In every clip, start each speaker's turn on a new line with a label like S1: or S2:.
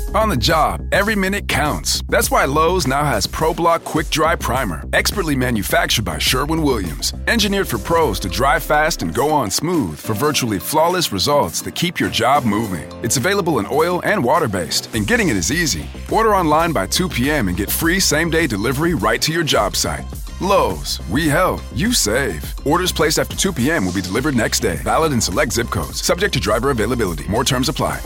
S1: On the job, every minute counts. That's why Lowe's now has ProBlock Quick Dry Primer, expertly manufactured by Sherwin-Williams. Engineered for pros to dry fast and go on smooth for virtually flawless results that keep your job moving. It's available in oil and water-based, and getting it is easy. Order online by 2 p.m. and get free same-day delivery right to your job site. Lowe's, we help, you save. Orders placed after 2 p.m. will be delivered next day. Valid in select zip codes. Subject to driver availability. More terms apply.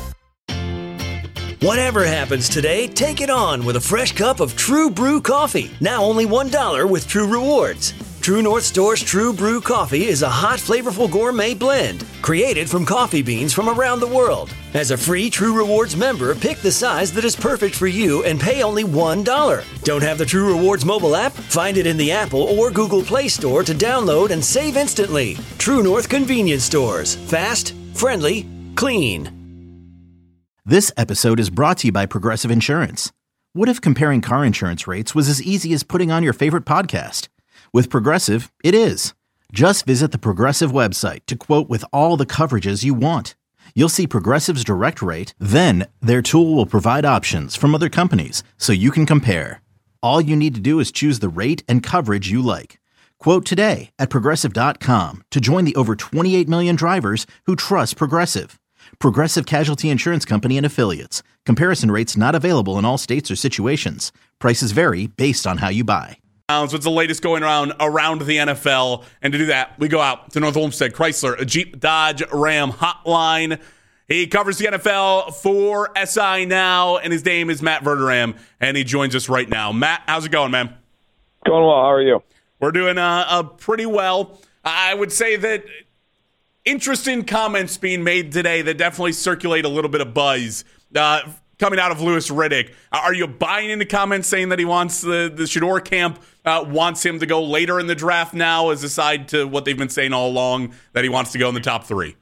S2: Whatever happens today, take it on with a fresh cup of True Brew coffee. Now only $1 with True Rewards. True North Store's True Brew coffee is a hot, flavorful gourmet blend created from coffee beans from around the world. As a free True Rewards member, pick the size that is perfect for you and pay only $1. Don't have the True Rewards mobile app? Find it in the Apple or Google Play Store to download and save instantly. True North Convenience Stores. Fast, friendly, clean.
S3: This episode is brought to you by Progressive Insurance. What if comparing car insurance rates was as easy as putting on your favorite podcast? With Progressive, it is. Just visit the Progressive website to quote with all the coverages you want. You'll see Progressive's direct rate, then their tool will provide options from other companies so you can compare. All you need to do is choose the rate and coverage you like. Quote today at Progressive.com to join the over 28 million drivers who trust Progressive. Progressive Casualty Insurance Company and Affiliates. Comparison rates not available in all states or situations. Prices vary based on how you buy.
S4: What's the latest going around the NFL? And to do that, we go out to North Olmsted Chrysler, a Jeep Dodge Ram hotline. He covers the NFL for SI Now, and his name is Matt Verderame, and he joins us right now. Matt, how's it going, man?
S5: Going well. How are you?
S4: We're doing pretty well. I would say that interesting comments being made today that definitely circulate a little bit of buzz coming out of Louis Riddick. Are you buying into comments saying that he wants the Shedeur camp wants him to go later in the draft now, as aside to what they've been saying all along that he wants to go in the top 3?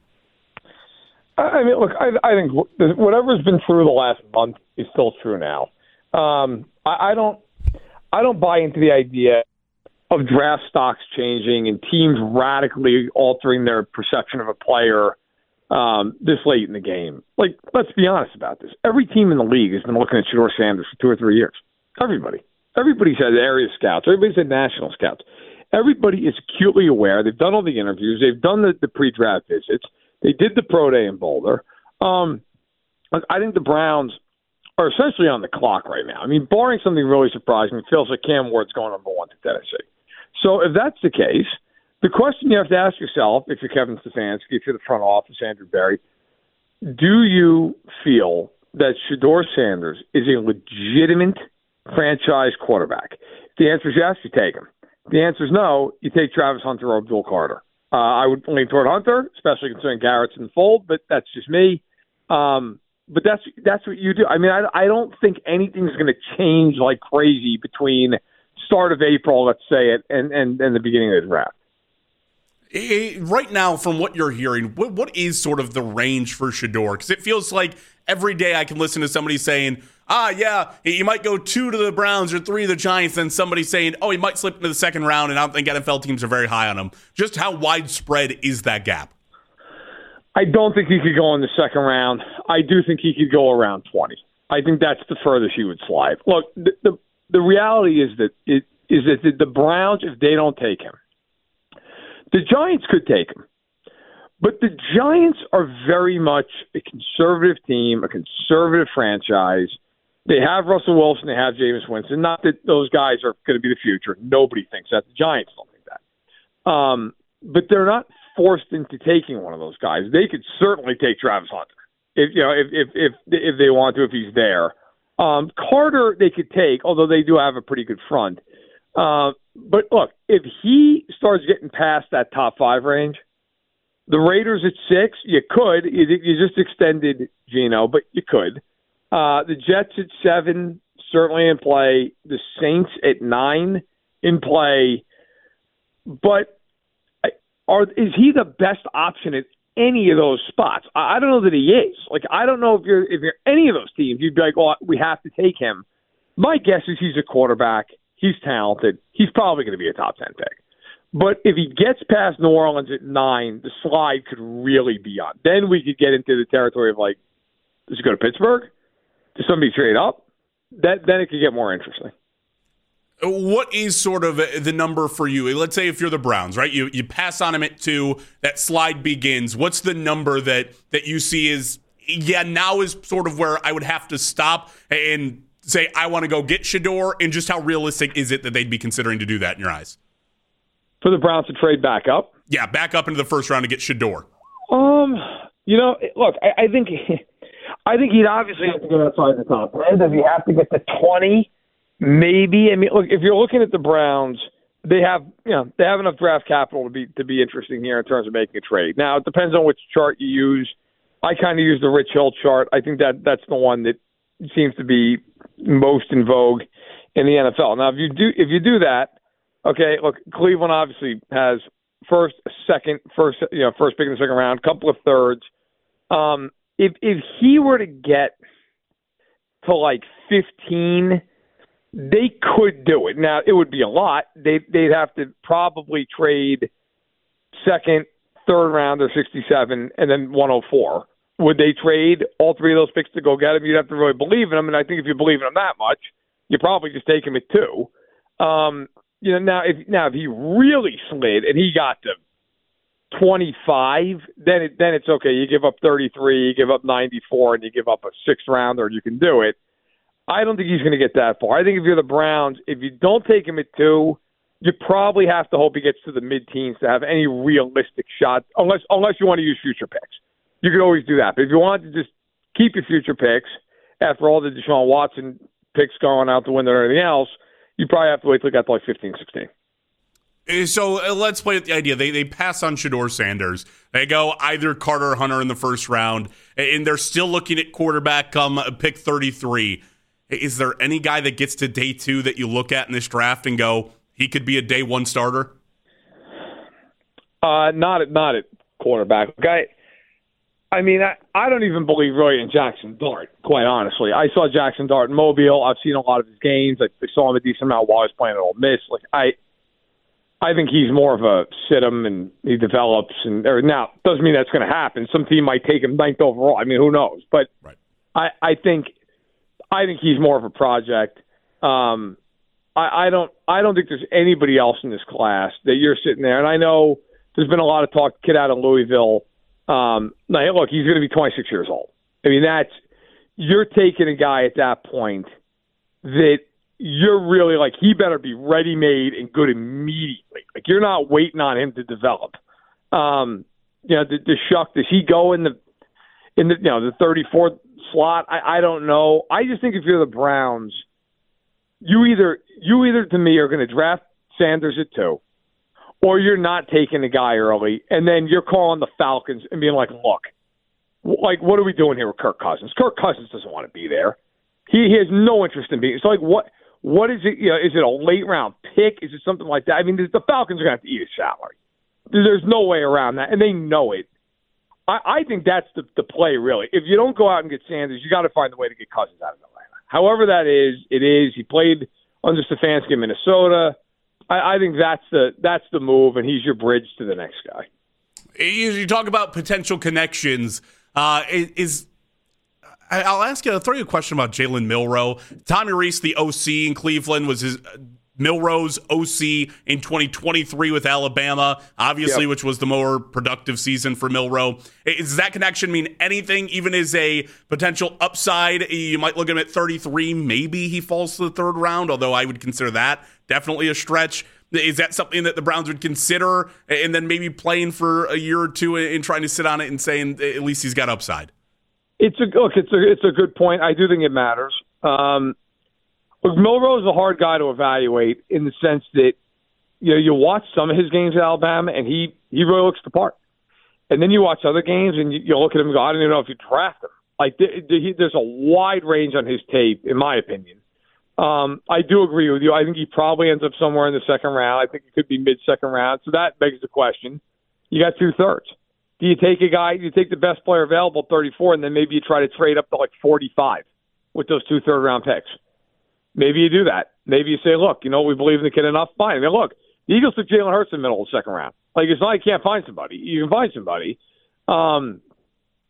S5: I mean, look, I think whatever's been true the last month is still true now. I don't buy into the idea of draft stocks changing and teams radically altering their perception of a player this late in the game. Like, let's be honest about this. Every team in the league has been looking at Shedeur Sanders for 2 or 3 years. Everybody. Everybody's had area scouts. Everybody's had national scouts. Everybody is acutely aware. They've done all the interviews. They've done the pre-draft visits. They did the pro day in Boulder. I think the Browns are essentially on the clock right now. I mean, barring something really surprising, it feels like Cam Ward's going number 1 to Tennessee. So if that's the case, the question you have to ask yourself, if you're Kevin Stefanski, if you're the front office, Andrew Berry, do you feel that Shedeur Sanders is a legitimate franchise quarterback? If the answer is yes, you take him. If the answer is no, you take Travis Hunter or Abdul Carter. I would lean toward Hunter, especially considering Garrett's in the fold, but that's just me. But that's what you do. I mean, I don't think anything's going to change like crazy between start of April, let's say, and the beginning of the draft.
S4: Right now, from what you're hearing, what is sort of the range for Shedeur? Because it feels like every day I can listen to somebody saying, yeah, he might go 2 to the Browns or 3 to the Giants, and somebody saying, he might slip into the second round, and I don't think NFL teams are very high on him. Just how widespread is that gap?
S5: I don't think he could go in the second round. I do think he could go around 20. I think that's the furthest he would slide. Look, the reality is that the Browns, if they don't take him, the Giants could take him. But the Giants are very much a conservative team, a conservative franchise. They have Russell Wilson, they have Jameis Winston. Not that those guys are going to be the future. Nobody thinks that. The Giants don't think that. But they're not forced into taking one of those guys. They could certainly take Travis Hunter if they want to, if he's there. Carter they could take, although they do have a pretty good front. But look, if he starts getting past that top 5 range, the Raiders at 6, you could. You just extended Geno, but you could. The Jets at 7, certainly in play. The Saints at 9 in play. But is he the best option at any of those spots? I don't know that he is. Like, I don't know if you're any of those teams, you'd be like, well, we have to take him. My guess is he's a quarterback. He's talented. He's probably going to be a top 10 pick. But if he gets past New Orleans at 9, the slide could really be on. Then we could get into the territory of, like, does he go to Pittsburgh? Does somebody trade up? Then it could get more interesting.
S4: What is sort of the number for you? Let's say if you're the Browns, right? You pass on him at 2, that slide begins. What's the number that you see is, now is sort of where I would have to stop and say, I want to go get Shedeur, and just how realistic is it that they'd be considering to do that in your eyes?
S5: For the Browns to trade back up?
S4: Yeah, back up into the first round to get Shedeur.
S5: Look, I think he'd obviously have to get outside the top 10. Does he have to get to 20? Maybe. I mean, look, if you're looking at the Browns, they have enough draft capital to be interesting here in terms of making a trade. Now, it depends on which chart you use. I kind of use the Rich Hill chart. I think that's the one that seems to be most in vogue in the NFL. Now, if you do that, okay, look, Cleveland obviously has first pick in the second round, couple of thirds. If he were to get to like 15, they could do it. Now, it would be a lot. They'd have to probably trade second, third round, or 67, and then 104. Would they trade all 3 of those picks to go get him? You'd have to really believe in him, and I think if you believe in him that much, you probably just take him at 2. Now if he really slid and he got to 25, then it's okay. You give up 33, you give up 94, and you give up a 6th rounder, and you can do it. I don't think he's going to get that far. I think if you're the Browns, if you don't take him at 2, you probably have to hope he gets to the mid-teens to have any realistic shot, unless you want to use future picks. You could always do that. But if you want to just keep your future picks, after all the Deshaun Watson picks going out the window and everything else, you probably have to wait till it got to like 15, 16.
S4: So let's play with the idea. They pass on Shedeur Sanders. They go either Carter or Hunter in the first round, and they're still looking at quarterback come pick 33. Is there any guy that gets to day 2 that you look at in this draft and go, he could be a day 1 starter?
S5: Not at quarterback. Okay. I mean, I don't even believe really in Jackson Dart, quite honestly. I saw Jackson Dart in Mobile. I've seen a lot of his games. I saw him a decent amount while I was playing at Ole Miss. Like I think he's more of a sit him and he develops. Now, doesn't mean that's going to happen. Some team might take him 9th overall. I mean, who knows? But
S4: right.
S5: I think he's more of a project. I don't think there's anybody else in this class that you're sitting there. And I know there's been a lot of talk, kid out of Louisville. Now, look, he's going to be 26 years old. I mean, you're taking a guy at that point that you're really like, he better be ready-made and good immediately. Like, you're not waiting on him to develop. The Shuck, does he go in the 34th slot? I don't know. I just think if you're the Browns, you either to me are going to draft Sanders at 2, or you're not taking the guy early, and then you're calling the Falcons and being like, look, like, what are we doing here with Kirk Cousins? Kirk Cousins doesn't want to be there. He has no interest in being. It's like, what is it? Is it a late round pick? Is it something like that? I mean, the Falcons are going to have to eat his salary. There's no way around that, and they know it. I think that's the play, really. If you don't go out and get Sanders, you got to find a way to get Cousins out of Atlanta. However that is, it is. He played under Stefanski in Minnesota. I think that's the move, and he's your bridge to the next guy.
S4: You talk about potential connections. I'll throw you a question about Jalen Milroe. Tommy Reese, the OC in Cleveland, was his Milroe's OC in 2023 with Alabama, obviously, which was the more productive season for Milroe. Does that connection mean anything, even as a potential upside? You might look at him at 33. Maybe he falls to the 3rd round, although I would consider that definitely a stretch. Is that something that the Browns would consider, and then maybe playing for a year or two and trying to sit on it and saying at least he's got upside?
S5: It's a good point. I do think it matters. Look, Milroe is a hard guy to evaluate in the sense that you watch some of his games at Alabama and he really looks the part, and then you watch other games and you look at him and go, I don't even know if you draft him. Like there's a wide range on his tape, in my opinion. I do agree with you. I think he probably ends up somewhere in the 2nd round. I think it could be mid-2nd round. So that begs the question. You got 2/3. Do you take a guy, you take the best player available, 34, and then maybe you try to trade up to like 45 with those 2 third-round picks? Maybe you do that. Maybe you say, look, we believe in the kid enough. Fine. I mean, look, the Eagles took Jalen Hurts in the middle of the 2nd round. Like, it's not like you can't find somebody. You can find somebody.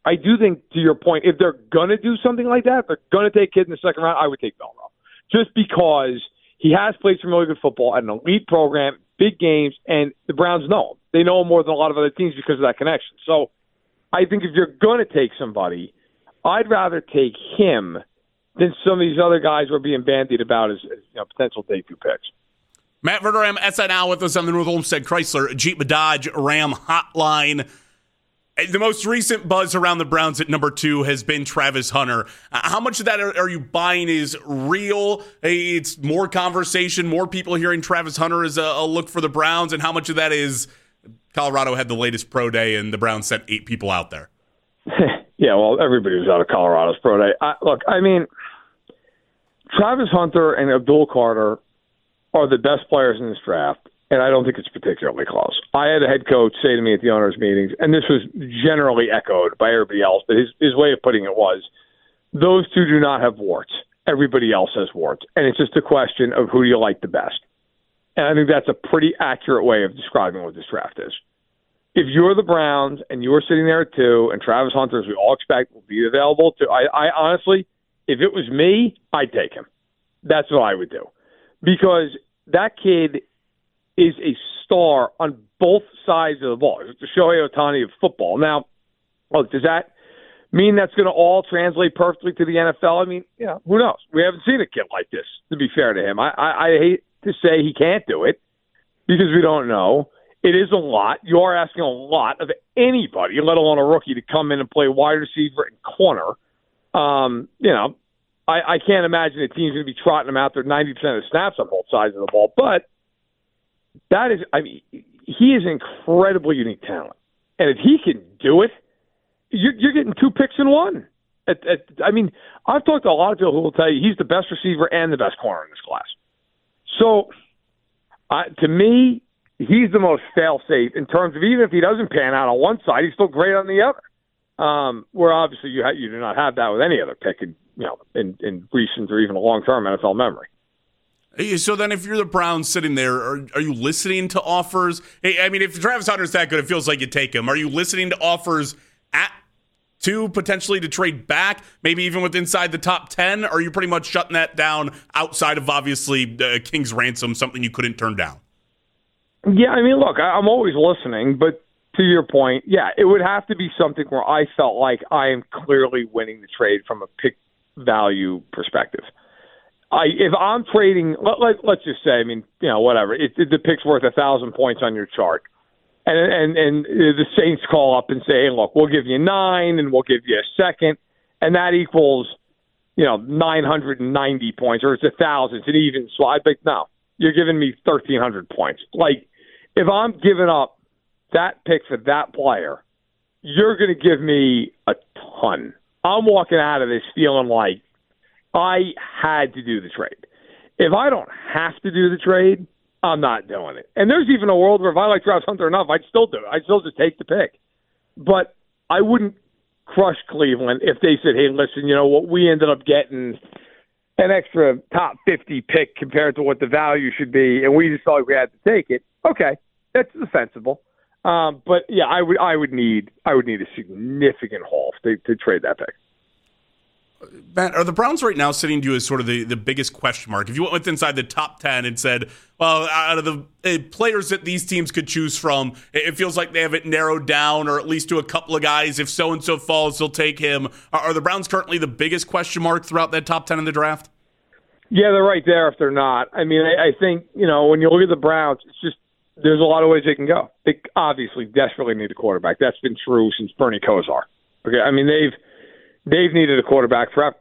S5: I do think, to your point, if they're going to do something like that, if they're going to take a kid in the second round, I would take Milroe. Just because he has played some really good football at an elite program, big games, and the Browns know him. They know him more than a lot of other teams because of that connection. So I think if you're going to take somebody, I'd rather take him than some of these other guys we're being bandied about as potential day 2 picks.
S4: Matt Verderame, SNL, with us on the North Olmsted Chrysler Jeep Dodge Ram Hotline. The most recent buzz around the Browns at number 2 has been Travis Hunter. How much of that are you buying is real? It's more conversation, more people hearing Travis Hunter is a look for the Browns, and how much of that is Colorado had the latest pro day and the Browns sent 8 people out there?
S5: Yeah, well, everybody was out of Colorado's pro day. Travis Hunter and Abdul Carter are the best players in this draft, and I don't think it's particularly close. I had a head coach say to me at the owners' meetings, and this was generally echoed by everybody else, but his way of putting it was, those two do not have warts. Everybody else has warts, and it's just a question of who do you like the best. And I think that's a pretty accurate way of describing what this draft is. If you're the Browns and you're sitting there at 2, and Travis Hunter, as we all expect, will be available to, I honestly, if it was me, I'd take him. That's what I would do. Because that kid is a star on both sides of the ball. It's the Shohei Ohtani of football. Now, look, does that mean that's going to all translate perfectly to the NFL? I mean, who knows? We haven't seen a kid like this, to be fair to him. I hate to say he can't do it because we don't know. It is a lot. You are asking a lot of anybody, let alone a rookie, to come in and play wide receiver and corner. I can't imagine a team's going to be trotting him out there 90% of the snaps on both sides of the ball. But that is, he is incredibly unique talent. And if he can do it, you're getting 2 picks in 1. I've talked to a lot of people who will tell you he's the best receiver and the best corner in this class. So, to me, he's the most fail-safe in terms of even if he doesn't pan out on one side, he's still great on the other. Where obviously you do not have that with any other pick in recent or even a long-term NFL memory.
S4: So then if you're the Browns sitting there, are you listening to offers? If Travis Hunter's that good, it feels like you take him. Are you listening to offers at 2 potentially to trade back, maybe even with inside the top 10? Or are you pretty much shutting that down outside of obviously King's ransom, something you couldn't turn down?
S5: Yeah, look, I'm always listening, but to your point, yeah, it would have to be something where I felt like I am clearly winning the trade from a pick value perspective. If I'm trading, let's just say, whatever, the pick's worth 1,000 points on your chart, and the Saints call up and say, hey, look, we'll give you 9 and we'll give you a second, and that equals, 990 points, or it's 1,000, it's an even slide. But no, you're giving me 1,300 points. If I'm giving up that pick for that player, you're going to give me a ton. I'm walking out of this feeling like I had to do the trade. If I don't have to do the trade, I'm not doing it. And there's even a world where if I like Travis Hunter enough, I'd still do it. I'd still just take the pick. But I wouldn't crush Cleveland if they said, hey, listen, what, we ended up getting an extra top 50 pick compared to what the value should be, and we just felt like we had to take it. Okay, that's defensible. But yeah, I would need a significant haul to trade that pick.
S4: Matt, are the Browns right now sitting to you as sort of the biggest question mark? If you went inside the top 10 and said, well, out of the players that these teams could choose from, it feels like they have it narrowed down, or at least to a couple of guys. If so-and-so falls, they'll take him. Are the Browns currently the biggest question mark throughout that top 10 in the draft?
S5: Yeah, they're right there if they're not. I think, when you look at the Browns, it's just there's a lot of ways they can go. They obviously desperately need a quarterback. That's been true since Bernie Kosar. Okay, they've needed a quarterback forever.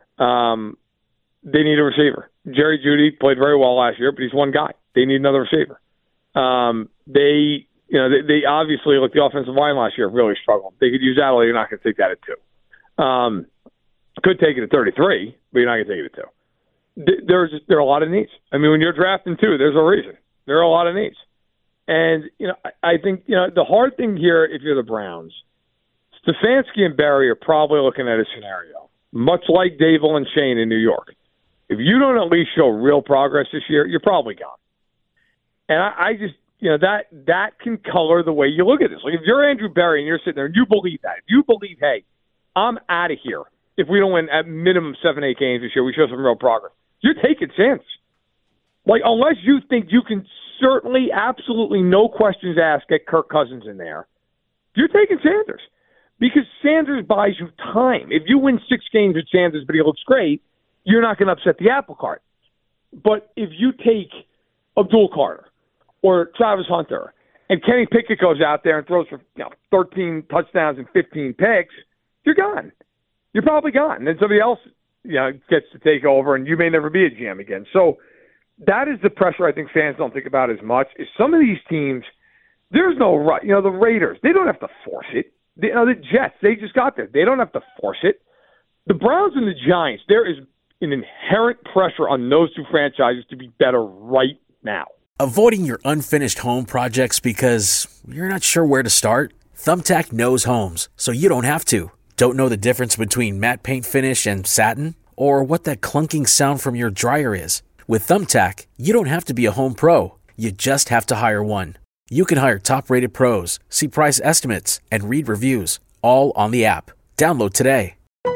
S5: They need a receiver. Jerry Jeudy played very well last year, but he's one guy. They need another receiver. They obviously, like the offensive line last year, really struggled. They could use Adelaide. You're not going to take that at 2. Could take it at 33, but you're not going to take it at 2. There are a lot of needs. When you're drafting 2, there's a reason. There are a lot of needs. And, I think, the hard thing here, if you're the Browns, Stefanski and Barry are probably looking at a scenario, much like Dable and Shane in New York. If you don't at least show real progress this year, you're probably gone. And that can color the way you look at this. Like if you're Andrew Berry and you're sitting there and you believe that, if you believe, hey, I'm out of here if we don't win at minimum 7-8 games this year, we show some real progress. You're taking Sanders. Like unless you think you can certainly, absolutely no questions asked, get Kirk Cousins in there, you're taking Sanders because Sanders buys you time. If you win 6 games with Sanders but he looks great, you're not going to upset the apple cart. But if you take Abdul Carter or Travis Hunter and Kenny Pickett goes out there and throws for 13 touchdowns and 15 picks, you're gone. You're probably gone. And then somebody else gets to take over, and you may never be a GM again. So that is the pressure I think fans don't think about as much. Is some of these teams, there's no right. The Raiders, they don't have to force it. The Jets, they just got there. They don't have to force it. The Browns and the Giants, there is an inherent pressure on those two franchises to be better right now.
S6: Avoiding your unfinished home projects because you're not sure where to start? Thumbtack knows homes, so you don't have to. Don't know the difference between matte paint finish and satin? Or what that clunking sound from your dryer is? With Thumbtack, you don't have to be a home pro. You just have to hire one. You can hire top-rated pros, see price estimates, and read reviews, all on the app. Download today.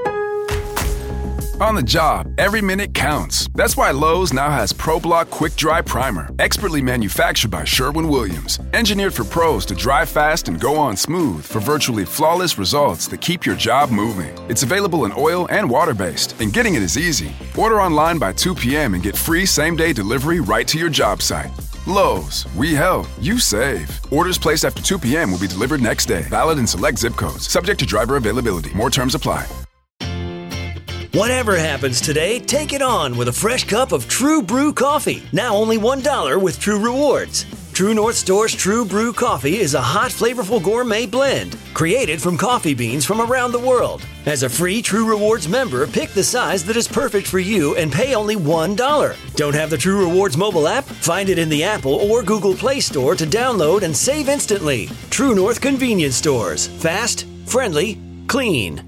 S1: On the job, every minute counts. That's why Lowe's now has ProBlock Quick Dry Primer, expertly manufactured by Sherwin-Williams. Engineered for pros to dry fast and go on smooth for virtually flawless results that keep your job moving. It's available in oil and water-based, and getting it is easy. Order online by 2 p.m. and get free same-day delivery right to your job site. Lowe's, we help, you save. Orders placed after 2 p.m. will be delivered next day. Valid in select zip codes. Subject to driver availability. More terms apply.
S2: Whatever happens today, take it on with a fresh cup of True Brew coffee. Now only $1 with True Rewards. True North Store's True Brew coffee is a hot, flavorful gourmet blend created from coffee beans from around the world. As a free True Rewards member, pick the size that is perfect for you and pay only $1. Don't have the True Rewards mobile app? Find it in the Apple or Google Play Store to download and save instantly. True North Convenience Stores. Fast, friendly, clean.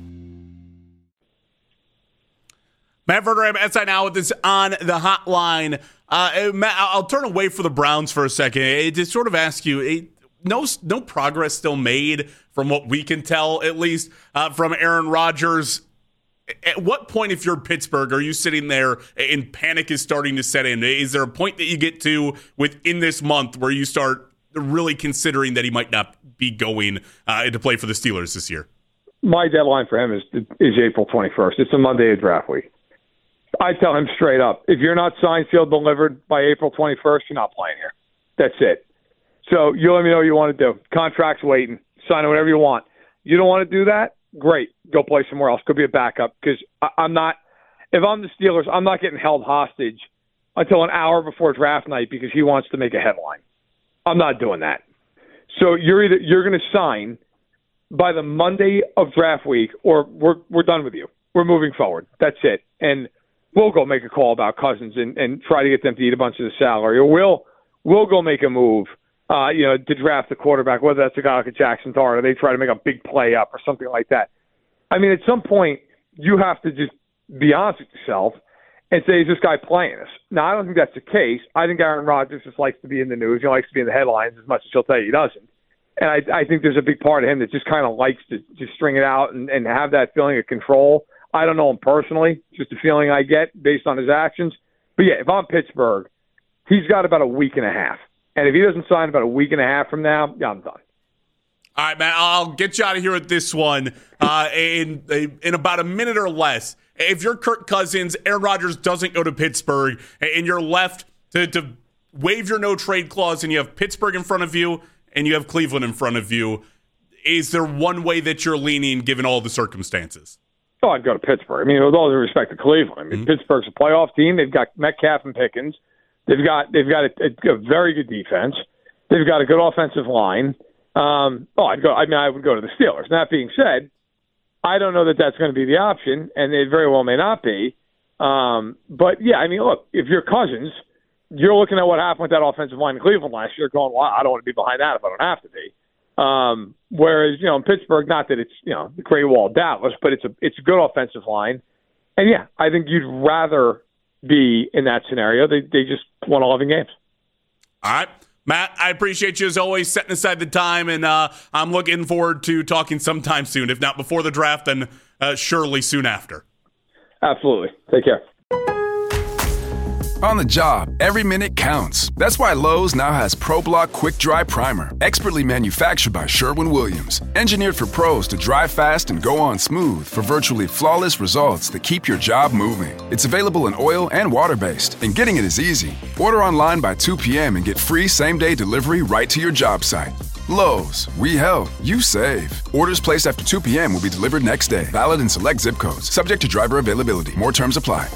S4: Matt Verderame, SI Now with this on the hotline. Matt, I'll turn away from the Browns for a second. To sort of ask you, no progress still made from what we can tell, at least, from Aaron Rodgers. At what point, if you're Pittsburgh, are you sitting there and panic is starting to set in? Is there a point that you get to within this month where you start really considering that he might not be going to play for the Steelers this year?
S5: My deadline for him is April 21st. It's a Monday of draft week. I tell him straight up, if you're not signed, sealed, delivered by April 21st, you're not playing here. That's it. So you let me know what you want to do. Contract's waiting. Sign whatever you want. You don't want to do that? Great. Go play somewhere else. Could be a backup because I'm not – if I'm the Steelers, I'm not getting held hostage until an hour before draft night because he wants to make a headline. I'm not doing that. So you're going to sign by the Monday of draft week or we're done with you. We're moving forward. That's it. And – we'll go make a call about Cousins and try to get them to eat a bunch of the salary. Or we'll go make a move, to draft the quarterback, whether that's a guy like a Jackson Dart or they try to make a big play up or something like that. I mean, at some point, you have to just be honest with yourself and say, is this guy playing us? Now, I don't think that's the case. I think Aaron Rodgers just likes to be in the news. He likes to be in the headlines as much as he'll tell you he doesn't. And I think there's a big part of him that just kind of likes to just string it out and have that feeling of control. I don't know him personally, just a feeling I get based on his actions. But, yeah, if I'm Pittsburgh, he's got about a week and a half. And if he doesn't sign about a week and a half from now, yeah, I'm done.
S4: All right, man, I'll get you out of here with this one in about a minute or less. If you're Kirk Cousins, Aaron Rodgers doesn't go to Pittsburgh, and you're left to waive your no-trade clause, and you have Pittsburgh in front of you, and you have Cleveland in front of you, is there one way that you're leaning given all the circumstances?
S5: Oh, I'd go to Pittsburgh. I mean, with all due respect to Cleveland, I mean, Pittsburgh's a playoff team. They've got Metcalf and Pickens. They've got a very good defense. They've got a good offensive line. I would go to the Steelers. That being said, I don't know that that's going to be the option, and it very well may not be. But yeah, I mean, look, if you're Cousins, you're looking at what happened with that offensive line in Cleveland last year, going, well, I don't want to be behind that if I don't have to be. Whereas, in Pittsburgh, not that it's, the Great Wall of Dallas, but it's a good offensive line. And yeah, I think you'd rather be in that scenario. They just won 11 games.
S4: All right. Matt, I appreciate you as always setting aside the time, and I'm looking forward to talking sometime soon. If not before the draft, then surely soon after.
S5: Absolutely. Take care.
S1: On the job, every minute counts. That's why Lowe's now has ProBlock Quick Dry Primer, expertly manufactured by Sherwin-Williams. Engineered for pros to dry fast and go on smooth for virtually flawless results that keep your job moving. It's available in oil and water-based, and getting it is easy. Order online by 2 p.m. and get free same-day delivery right to your job site. Lowe's, we help, you save. Orders placed after 2 p.m. will be delivered next day. Valid in select zip codes. Subject to driver availability. More terms apply.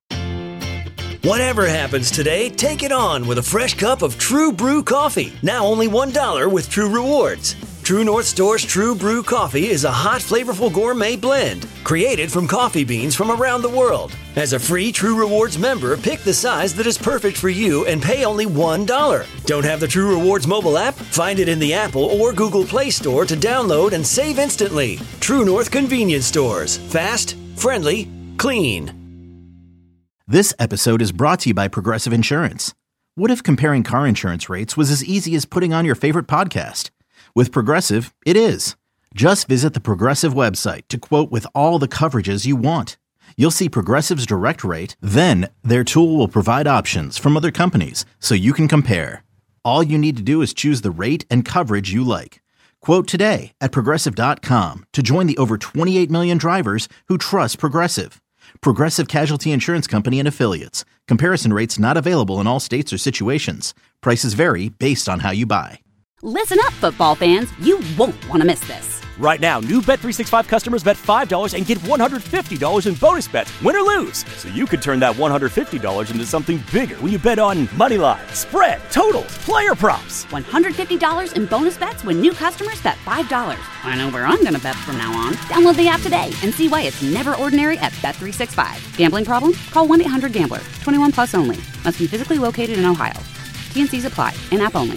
S2: Whatever happens today, take it on with a fresh cup of True Brew coffee. Now only $1 with True Rewards. True North Store's True Brew coffee is a hot, flavorful gourmet blend created from coffee beans from around the world. As a free True Rewards member, pick the size that is perfect for you and pay only $1. Don't have the True Rewards mobile app? Find it in the Apple or Google Play Store to download and save instantly. True North Convenience Stores. Fast, friendly, clean.
S3: This episode is brought to you by Progressive Insurance. What if comparing car insurance rates was as easy as putting on your favorite podcast? With Progressive, it is. Just visit the Progressive website to quote with all the coverages you want. You'll see Progressive's direct rate, then their tool will provide options from other companies so you can compare. All you need to do is choose the rate and coverage you like. Quote today at Progressive.com to join the over 28 million drivers who trust Progressive. Progressive Casualty Insurance Company and Affiliates. Comparison rates not available in all states or situations. Prices vary based on how you buy.
S7: Listen up, football fans. You won't want to miss this.
S8: Right now, new Bet365 customers bet $5 and get $150 in bonus bets, win or lose. So you could turn that $150 into something bigger when you bet on money line, spread, totals, player props.
S7: $150 in bonus bets when new customers bet $5. I know where I'm going to bet from now on. Download the app today and see why it's never ordinary at Bet365. Gambling problem? Call 1-800-GAMBLER. 21 plus only. Must be physically located in Ohio. T&Cs apply. In-app only.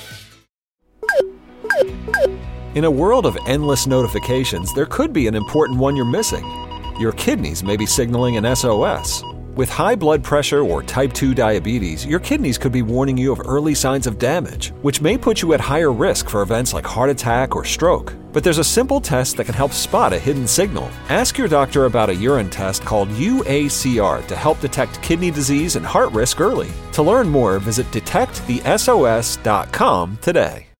S9: In a world of endless notifications, there could be an important one you're missing. Your kidneys may be signaling an SOS. With high blood pressure or type 2 diabetes, your kidneys could be warning you of early signs of damage, which may put you at higher risk for events like heart attack or stroke. But there's a simple test that can help spot a hidden signal. Ask your doctor about a urine test called UACR to help detect kidney disease and heart risk early. To learn more, visit detectthesos.com today.